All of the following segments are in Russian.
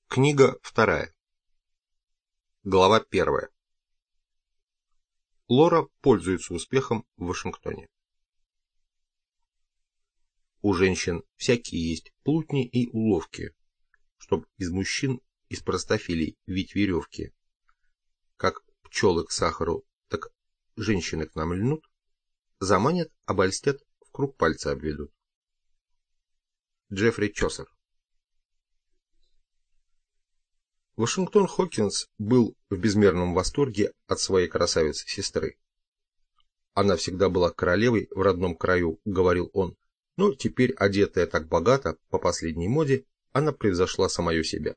Книга 2. Глава 1. Лора пользуется успехом в Вашингтоне. У женщин всякие есть плутни и уловки, чтоб из мужчин, из простофилей вить веревки. Как пчелы к сахару, так женщины к нам льнут, заманят, обольстят, в круг пальца обведут. Джеффри Чосер. Вашингтон Хокинс был в безмерном восторге от своей красавицы-сестры. Она всегда была королевой в родном краю, говорил он, но теперь, одетая так богато, по последней моде, она превзошла самую себя.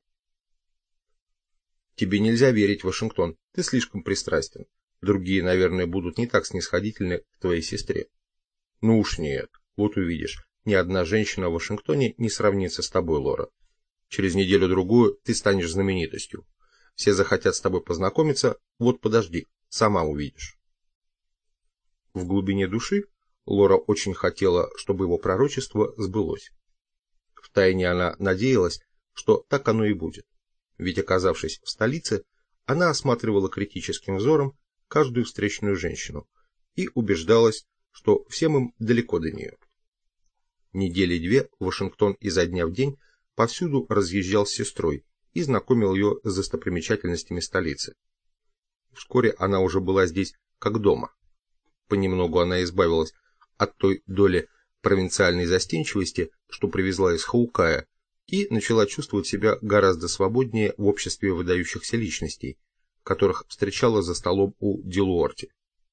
Тебе нельзя верить, Вашингтон, ты слишком пристрастен. Другие, наверное, будут не так снисходительны к твоей сестре. Ну уж нет, вот увидишь, ни одна женщина в Вашингтоне не сравнится с тобой, Лора. Через неделю-другую ты станешь знаменитостью. Все захотят с тобой познакомиться, вот подожди, сама увидишь. В глубине души Лора очень хотела, чтобы его пророчество сбылось. Втайне она надеялась, что так оно и будет. Ведь, оказавшись в столице, она осматривала критическим взором каждую встречную женщину и убеждалась, что всем им далеко до нее. Недели две Вашингтон изо дня в день повсюду разъезжал с сестрой и знакомил ее с достопримечательностями столицы. Вскоре она уже была здесь как дома. Понемногу она избавилась от той доли провинциальной застенчивости, что привезла из Хаукая, и начала чувствовать себя гораздо свободнее в обществе выдающихся личностей, которых встречала за столом у Дилуорти.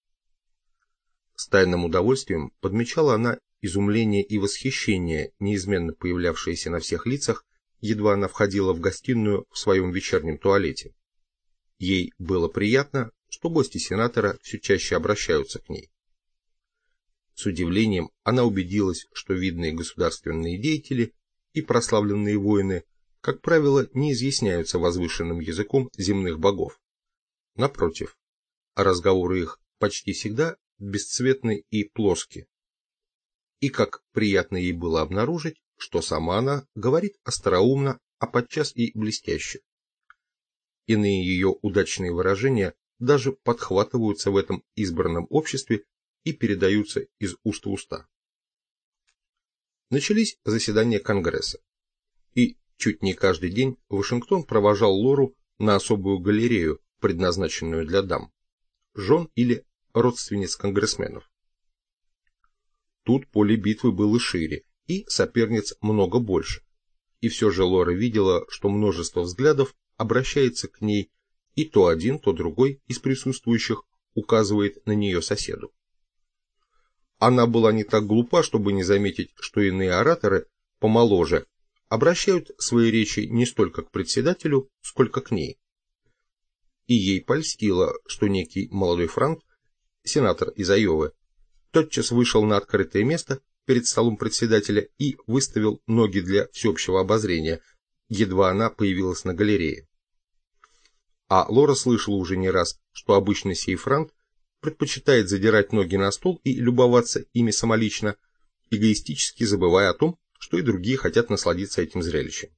С тайным удовольствием подмечала она изумление и восхищение, неизменно появлявшиеся на всех лицах, едва она входила в гостиную в своем вечернем туалете. Ей было приятно, что гости сенатора все чаще обращаются к ней. С удивлением она убедилась, что видные государственные деятели и прославленные воины, как правило, не изъясняются возвышенным языком земных богов. Напротив, разговоры их почти всегда бесцветны и плоски. И как приятно ей было обнаружить, что сама она говорит остроумно, а подчас и блестяще. Иные ее удачные выражения даже подхватываются в этом избранном обществе и передаются из уст в уста. Начались заседания Конгресса, и чуть не каждый день Вашингтон провожал Лору на особую галерею, предназначенную для дам, жен или родственниц конгрессменов. Тут поле битвы было шире, и соперниц много больше. И все же Лора видела, что множество взглядов обращается к ней, и то один, то другой из присутствующих указывает на нее соседу. Она была не так глупа, чтобы не заметить, что иные ораторы, помоложе, обращают свои речи не столько к председателю, сколько к ней. И ей польстило, что некий молодой франт, сенатор из Айовы, тотчас вышел на открытое место перед столом председателя и выставил ноги для всеобщего обозрения, едва она появилась на галерее. А Лора слышала уже не раз, что обычно сей франт предпочитает задирать ноги на стол и любоваться ими самолично, эгоистически забывая о том, что и другие хотят насладиться этим зрелищем.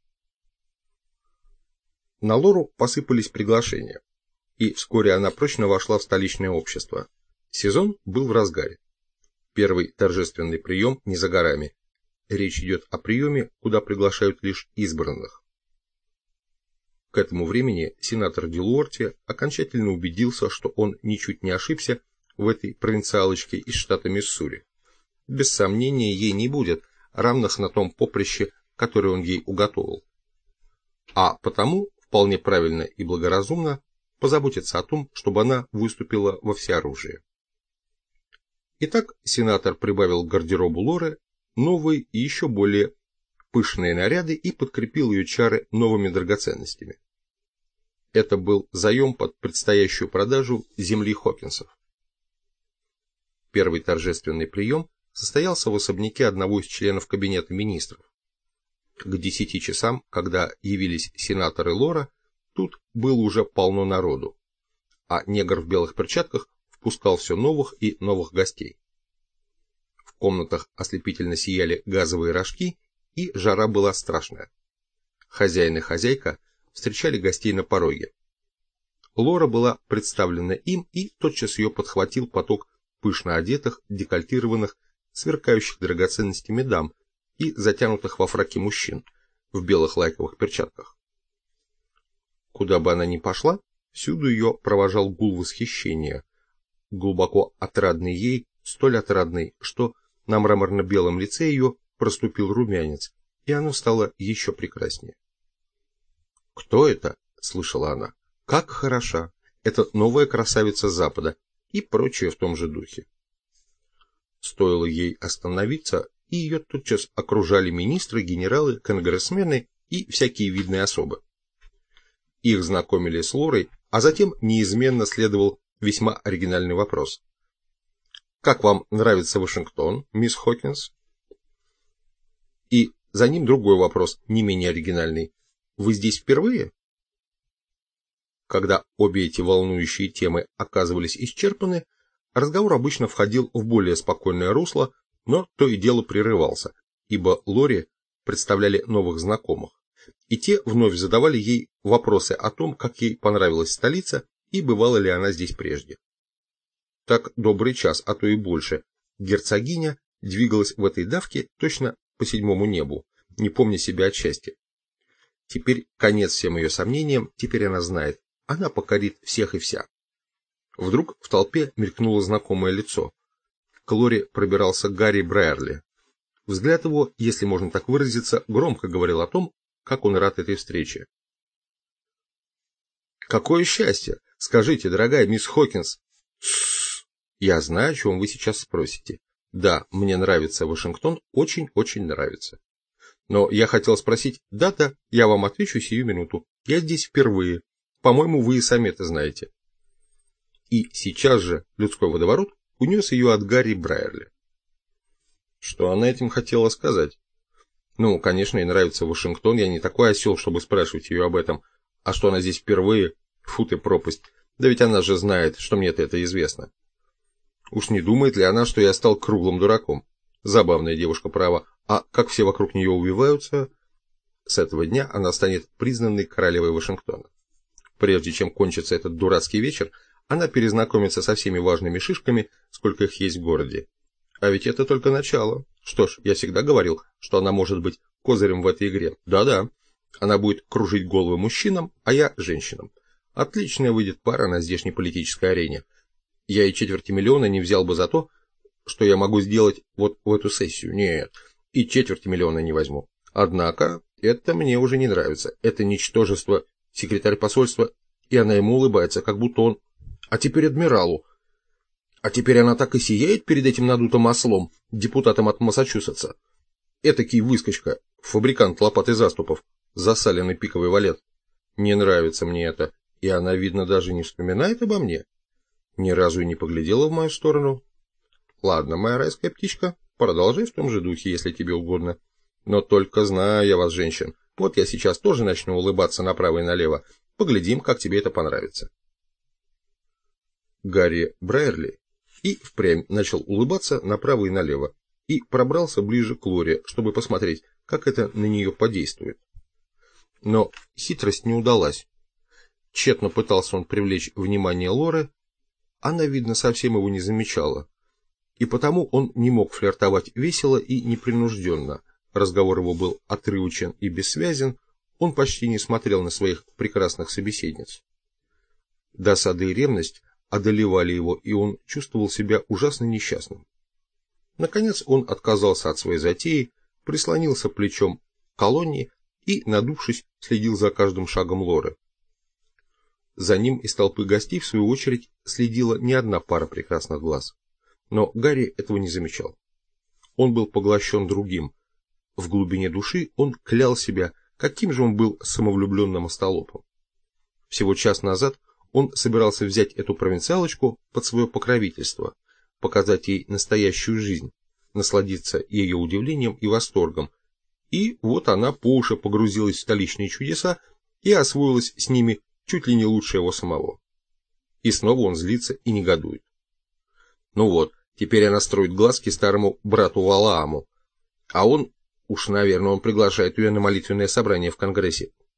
На Лору посыпались приглашения, и вскоре она прочно вошла в столичное общество. Сезон был в разгаре. Первый торжественный прием не за горами. Речь идет о приеме, куда приглашают лишь избранных. К этому времени сенатор Дилуорти окончательно убедился, что он ничуть не ошибся в этой провинциалочке из штата Миссури. Без сомнения, ей не будет равных на том поприще, которое он ей уготовил. А потому вполне правильно и благоразумно позаботиться о том, чтобы она выступила во всеоружии. Итак, сенатор прибавил к гардеробу Лоры новые и еще более пышные наряды и подкрепил ее чары новыми драгоценностями. Это был заем под предстоящую продажу земли Хокинсов. Первый торжественный прием состоялся в особняке одного из членов кабинета министров. К 10 часам, когда явились сенатор и Лора, тут было уже полно народу, а негр в белых перчатках впускал все новых и новых гостей. В комнатах ослепительно сияли газовые рожки, и жара была страшная. Хозяин и хозяйка встречали гостей на пороге. Лора была представлена им, и тотчас ее подхватил поток пышно одетых, декольтированных, сверкающих драгоценностями дам и затянутых во фраки мужчин в белых лайковых перчатках. Куда бы она ни пошла, всюду ее провожал гул восхищения, глубоко отрадный ей, столь отрадный, что на мраморно-белом лице ее проступил румянец, и оно стало еще прекраснее. «Кто это?» — слышала она. «Как хороша! Это новая красавица Запада!» и прочее в том же духе. Стоило ей остановиться, и ее тотчас окружали министры, генералы, конгрессмены и всякие видные особы. Их знакомили с Лорой, а затем неизменно следовал весьма оригинальный вопрос. «Как вам нравится Вашингтон, мисс Хокинс?» И за ним другой вопрос, не менее оригинальный. «Вы здесь впервые?» Когда обе эти волнующие темы оказывались исчерпаны, разговор обычно входил в более спокойное русло, но то и дело прерывался, ибо Лоре представляли новых знакомых, и те вновь задавали ей вопросы о том, как ей понравилась столица и бывала ли она здесь прежде. Так добрый час, а то и больше, герцогиня двигалась в этой давке точно по седьмому небу, не помня себя от счастья. Теперь конец всем ее сомнениям, теперь она знает, она покорит всех и вся. Вдруг в толпе мелькнуло знакомое лицо. К Лоре пробирался Гарри Брайерли. Взгляд его, если можно так выразиться, громко говорил о том, как он рад этой встрече. «Какое счастье! Скажите, дорогая мисс Хокинс!» «Я знаю, о чем вы сейчас спросите. Да, мне нравится Вашингтон, очень-очень нравится. Но я хотел спросить, да-да, я вам отвечу сию минуту. Я здесь впервые. По-моему, вы и сами это знаете». И сейчас же людской водоворот унес ее от Гарри Брайерли. Что она этим хотела сказать? Ну, конечно, ей нравится Вашингтон, я не такой осел, чтобы спрашивать ее об этом. А что она здесь впервые? Фу ты пропасть. Да ведь она же знает, что мне-то это известно. Уж не думает ли она, что я стал круглым дураком? Забавная девушка, право. А как все вокруг нее убиваются? С этого дня она станет признанной королевой Вашингтона. Прежде чем кончится этот дурацкий вечер, она перезнакомится со всеми важными шишками, сколько их есть в городе. А ведь это только начало. Что ж, я всегда говорил, что она может быть козырем в этой игре. Да-да, она будет кружить головы мужчинам, а я женщинам. Отличная выйдет пара на здешней политической арене. Я и $250 000 не взял бы за то, что я могу сделать вот в эту сессию. Нет, и $250 000 не возьму. Однако, это мне уже не нравится. Это ничтожество, секретарь посольства, и она ему улыбается, как будто он... А теперь адмиралу. А теперь она так и сияет перед этим надутым ослом, депутатом от Массачусетса. Этакий выскочка, фабрикант лопат и заступов, засаленный пиковый валет. Не нравится мне это, и она, видно, даже не вспоминает обо мне. Ни разу и не поглядела в мою сторону. Ладно, моя райская птичка, продолжай в том же духе, если тебе угодно. Но только знаю я вас, женщин. Вот я сейчас тоже начну улыбаться направо и налево. Поглядим, как тебе это понравится. Гарри Брайерли и впрямь начал улыбаться направо и налево и пробрался ближе к Лоре, чтобы посмотреть, как это на нее подействует. Но хитрость не удалась. Тщетно пытался он привлечь внимание Лоры, она, видно, совсем его не замечала, и потому он не мог флиртовать весело и непринужденно. Разговор его был отрывочен и бессвязен, он почти не смотрел на своих прекрасных собеседниц. Досада и ревность одолевали его, и он чувствовал себя ужасно несчастным. Наконец он отказался от своей затеи, прислонился плечом к колонне и, надувшись, следил за каждым шагом Лоры. За ним из толпы гостей, в свою очередь, следила не одна пара прекрасных глаз. Но Гарри этого не замечал. Он был поглощен другим. В глубине души он клял себя, каким же он был самовлюбленным остолопом. Всего час назад он собирался взять эту провинциалочку под свое покровительство, показать ей настоящую жизнь, насладиться ее удивлением и восторгом. И вот она по уши погрузилась в столичные чудеса и освоилась с ними чуть ли не лучше его самого. И снова он злится и негодует. Ну вот, теперь она строит глазки старому брату Валааму, а он, уж, наверное, он приглашает ее на молитвенное собрание в Конгрессе.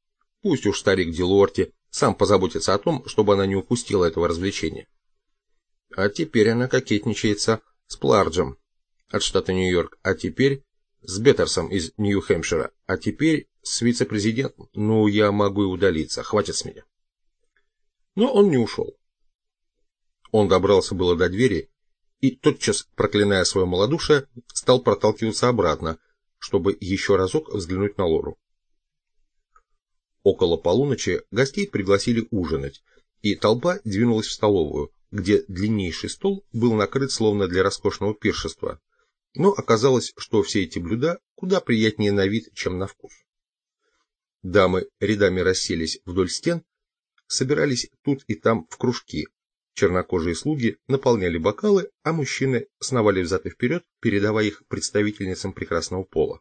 Пусть уж старик Дилуорти сам позаботится о том, чтобы она не упустила этого развлечения. А теперь она кокетничается с Пларджем от штата Нью-Йорк, а теперь с Беттерсом из Нью-Хэмпшира, а теперь с вице-президентом. Ну, я могу и удалиться, хватит с меня. Но он не ушел. Он добрался было до двери и, тотчас проклиная свое малодушие, стал проталкиваться обратно, чтобы еще разок взглянуть на Лору. Около полуночи гостей пригласили ужинать, и толпа двинулась в столовую, где длиннейший стол был накрыт словно для роскошного пиршества, но оказалось, что все эти блюда куда приятнее на вид, чем на вкус. Дамы рядами расселись вдоль стен, собирались тут и там в кружки, чернокожие слуги наполняли бокалы, а мужчины сновали взад и вперед, передавая их представительницам прекрасного пола.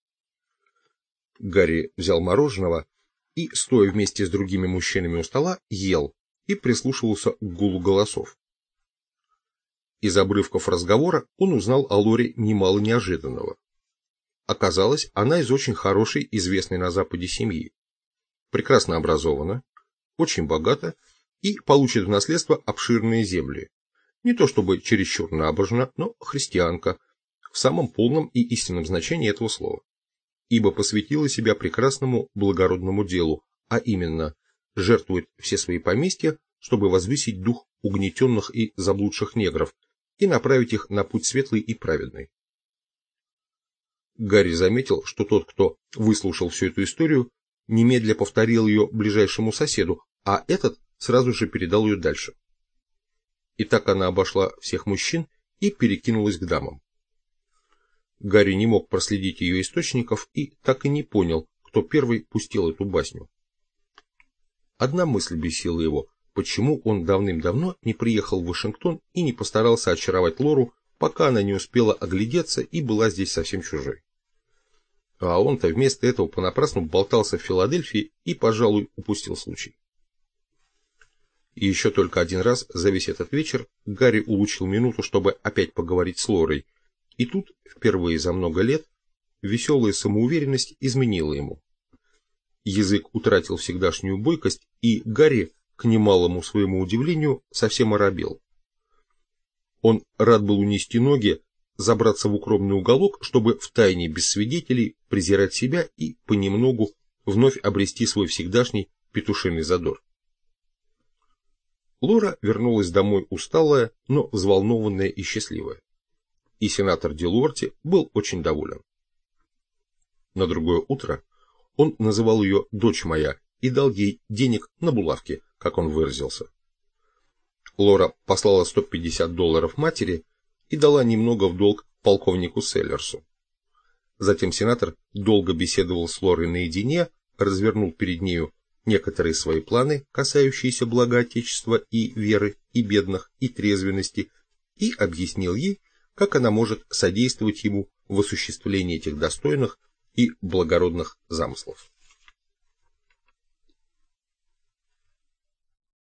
Гарри взял мороженого и, стоя вместе с другими мужчинами у стола, ел и прислушивался к гулу голосов. Из обрывков разговора он узнал о Лоре немало неожиданного. Оказалось, она из очень хорошей, известной на Западе семьи. Прекрасно образована, очень богата и получит в наследство обширные земли. Не то чтобы чересчур набожна, но христианка, в самом полном и истинном значении этого слова. Ибо посвятила себя прекрасному благородному делу, а именно жертвует все свои поместья, чтобы возвысить дух угнетенных и заблудших негров и направить их на путь светлый и праведный. Гарри заметил, что тот, кто выслушал всю эту историю, немедля повторил ее ближайшему соседу, а этот сразу же передал ее дальше. И так она обошла всех мужчин и перекинулась к дамам. Гарри не мог проследить ее источников и так и не понял, кто первый пустил эту басню. Одна мысль бесила его, почему он давным-давно не приехал в Вашингтон и не постарался очаровать Лору, пока она не успела оглядеться и была здесь совсем чужой. А он-то вместо этого понапрасну болтался в Филадельфии и, пожалуй, упустил случай. И еще только один раз за весь этот вечер Гарри улучил минуту, чтобы опять поговорить с Лорой, и тут, впервые за много лет, веселая самоуверенность изменила ему. Язык утратил всегдашнюю бойкость, и Гарри, к немалому своему удивлению, совсем оробел. Он рад был унести ноги, забраться в укромный уголок, чтобы втайне без свидетелей презирать себя и понемногу вновь обрести свой всегдашний петушиный задор. Лора вернулась домой усталая, но взволнованная и счастливая. И сенатор Дилуорти был очень доволен. На другое утро он называл ее «дочь моя» и дал ей денег на булавки, как он выразился. Лора послала $150 матери и дала немного в долг полковнику Селлерсу. Затем сенатор долго беседовал с Лорой наедине, развернул перед нею некоторые свои планы, касающиеся блага Отечества и веры, и бедных, и трезвенности, и объяснил ей, как она может содействовать ему в осуществлении этих достойных и благородных замыслов.